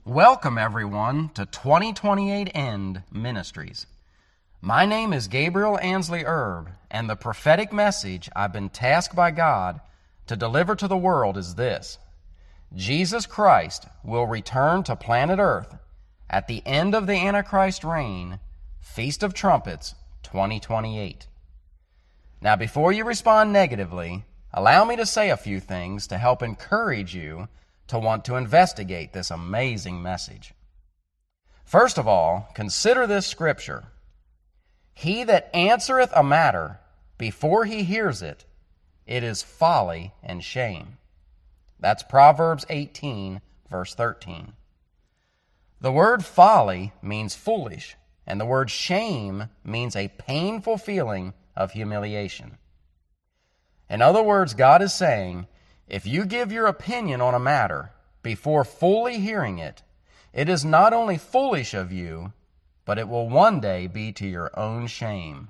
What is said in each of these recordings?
Welcome, everyone, to 2028 End Ministries. My name is Gabriel Ansley Erb, and the prophetic message I've been tasked by God to deliver to the world is this: Jesus Christ will return to planet Earth at the end of the Antichrist reign, Feast of Trumpets 2028. Now, before you respond negatively, allow me to say a few things to help encourage you to want to investigate this amazing message. First of all, consider this scripture. He that answereth a matter before he hears it, it is folly and shame. That's Proverbs 18, verse 13. The word folly means foolish, and the word shame means a painful feeling of humiliation. In other words, God is saying, if you give your opinion on a matter before fully hearing it, it is not only foolish of you, but it will one day be to your own shame.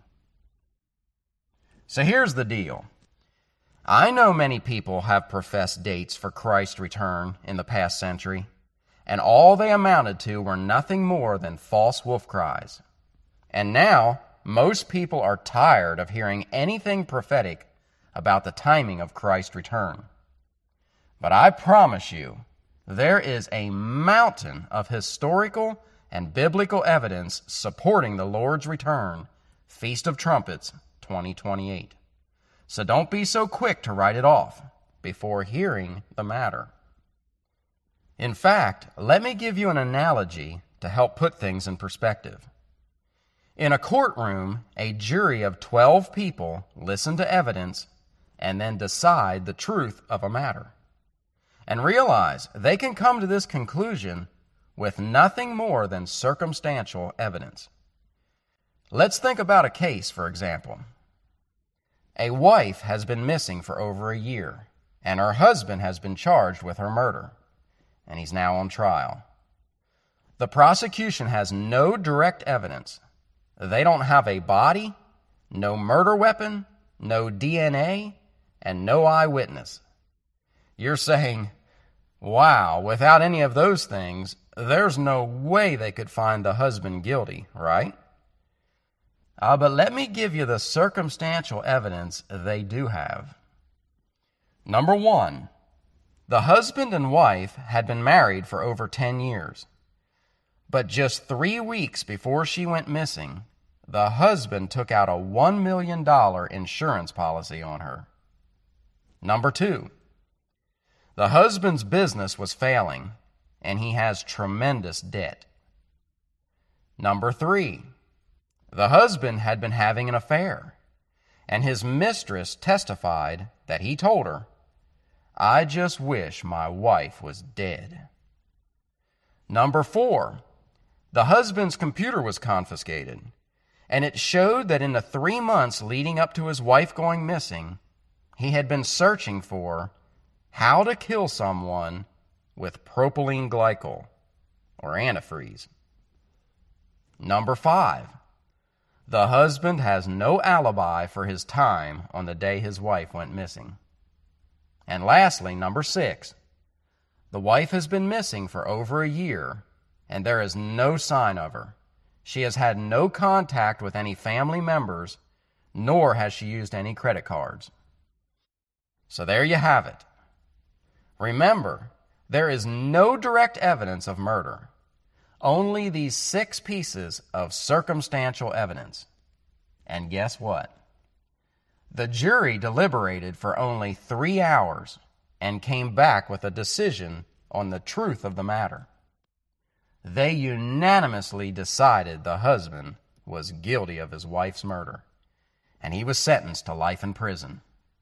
So here's the deal. I know many people have professed dates for Christ's return in the past century, and all they amounted to were nothing more than false wolf cries. And now, most people are tired of hearing anything prophetic about the timing of Christ's return. But I promise you, there is a mountain of historical and biblical evidence supporting the Lord's return, Feast of Trumpets 2028. So don't be so quick to write it off before hearing the matter. In fact, let me give you an analogy to help put things in perspective. In a courtroom, a jury of 12 people listen to evidence and then decide the truth of a matter. And realize they can come to this conclusion with nothing more than circumstantial evidence. Let's think about a case, for example. A wife has been missing for over a year, and her husband has been charged with her murder, and he's now on trial. The prosecution has no direct evidence. They don't have a body, no murder weapon, no DNA, and no eyewitness. You're saying, wow, without any of those things, there's no way they could find the husband guilty, right? But let me give you the circumstantial evidence they do have. Number one, the husband and wife had been married for over 10 years. But just 3 weeks before she went missing, the husband took out a $1 million insurance policy on her. Number two, the husband's business was failing, and he has tremendous debt. Number three, the husband had been having an affair, and his mistress testified that he told her, "I just wish my wife was dead." Number four, the husband's computer was confiscated, and it showed that in the 3 months leading up to his wife going missing, he had been searching for how to kill someone with propylene glycol, or antifreeze. Number five, the husband has no alibi for his time on the day his wife went missing. And lastly, number six, the wife has been missing for over a year, and there is no sign of her. She has had no contact with any family members, nor has she used any credit cards. So there you have it. Remember, there is no direct evidence of murder, only these 6 pieces of circumstantial evidence. And guess what? The jury deliberated for only 3 hours and came back with a decision on the truth of the matter. They unanimously decided the husband was guilty of his wife's murder, and he was sentenced to life in prison.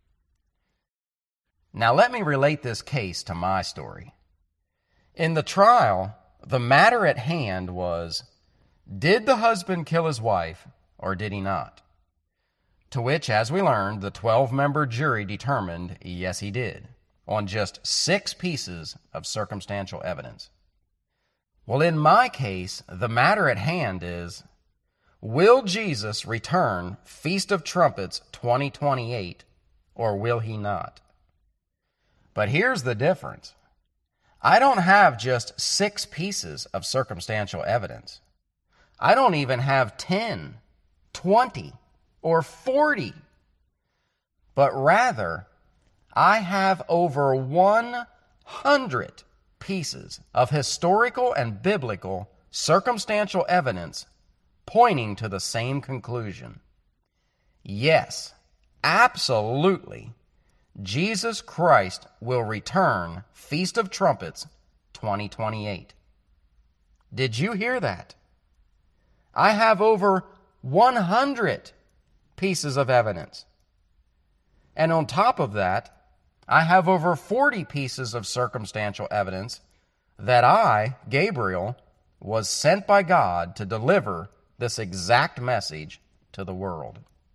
Now let me relate this case to my story. In the trial, the matter at hand was, did the husband kill his wife or did he not? To which, as we learned, the 12-member jury determined, yes, he did, on just 6 pieces of circumstantial evidence. Well, in my case, the matter at hand is, will Jesus return Feast of Trumpets 2028, or will he not? But here's the difference. I don't have just 6 pieces of circumstantial evidence. I don't even have 10, 20, or 40. But rather, I have over 100 pieces of historical and biblical circumstantial evidence pointing to the same conclusion. Yes, absolutely, Jesus Christ will return Feast of Trumpets 2028. Did you hear that? I have over 100 pieces of evidence. And on top of that, I have over 40 pieces of circumstantial evidence that I, Gabriel, was sent by God to deliver this exact message to the world.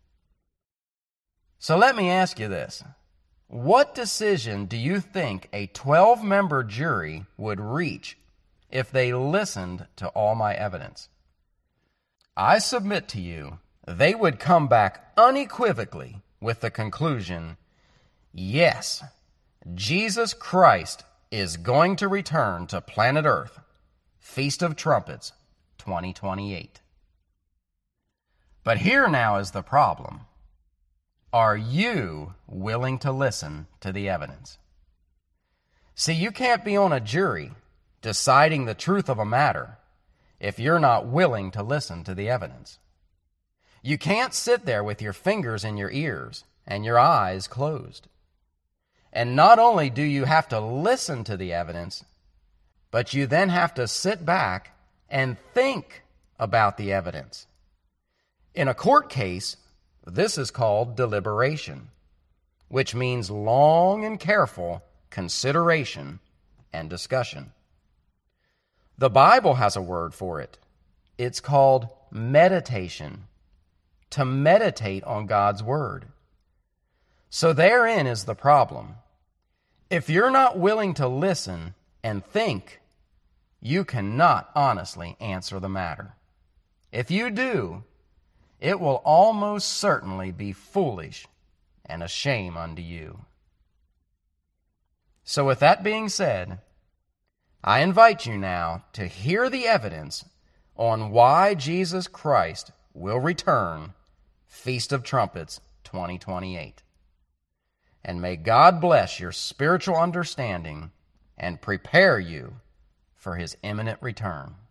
So let me ask you this. What decision do you think a 12-member jury would reach if they listened to all my evidence? I submit to you, they would come back unequivocally with the conclusion, yes, Jesus Christ is going to return to planet Earth, Feast of Trumpets 2028. But here now is the problem. Are you willing to listen to the evidence? See, you can't be on a jury deciding the truth of a matter if you're not willing to listen to the evidence. You can't sit there with your fingers in your ears and your eyes closed. And not only do you have to listen to the evidence, but you then have to sit back and think about the evidence. In a court case, this is called deliberation, which means long and careful consideration and discussion. The Bible has a word for it. It's called meditation, to meditate on God's Word. So therein is the problem. If you're not willing to listen and think, you cannot honestly answer the matter. If you do, it will almost certainly be foolish and a shame unto you. So with that being said, I invite you now to hear the evidence on why Jesus Christ will return Feast of Trumpets 2028. And may God bless your spiritual understanding and prepare you for His imminent return.